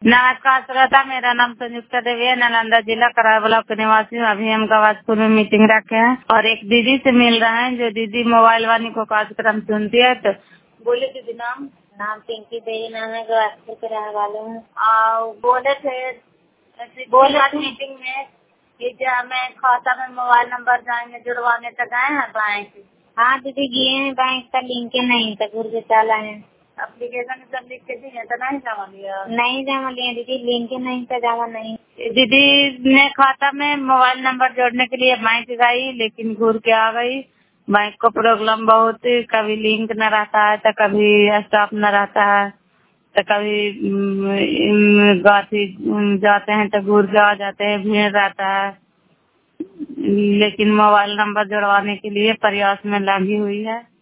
नमस्कार श्रोता, मेरा नाम संयुक्ता देवी है। नालंदा जिला करार ब्लॉक के निवासी हूँ। अभी हम गवासपुर में मीटिंग रखे हैं और एक दीदी से मिल रहे हैं जो दीदी मोबाइल वाणी को कार्यक्रम सुनती है। तो बोले दीदी नाम नाम पिंकी देवी नाम है, गवासपुर के रहने वाले हूँ। बोले थे मीटिंग में कि जो हमें खाता में मोबाइल नंबर जाएंगे जुड़वाने तक गए हैं बैंक। हाँ दीदी गए हैं, बैंक का लिंक नहीं था, घूर के चला है। एप्लीकेशन सब लिख के दिए तो नहीं जमा लिया? नहीं जमा लिया दीदी, लिंक नहीं था, जमा नहीं। दीदी ने खाता में मोबाइल नंबर जोड़ने के लिए बैंक गई, लेकिन घूर के आ गई। बैंक को प्रॉब्लम बहुत, कभी लिंक न रहता है तो कभी स्टॉप न रहता है तो कभी जाते हैं तो घूर के आ जाते हैं, भीड़ रहता है। लेकिन मोबाइल नंबर जोड़वाने के लिए प्रयास में लगी हुई है।